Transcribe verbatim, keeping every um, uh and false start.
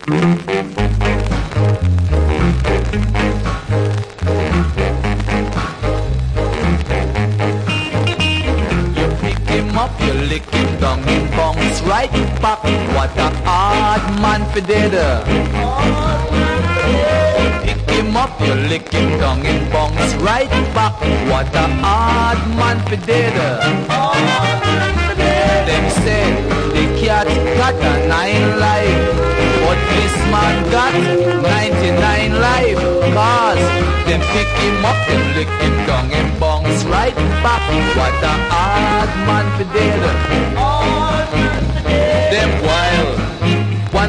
Up, you lick him down, him bounce right back. What a hard man for dead. Pick him up, you lick him down, him bounce right back. What a hard man for dead. Them say the cat got a nine life, but this man got ninety-nine life. Cause them pick him up, them lick him down, him bounce right back. What a hard man for dead. Them why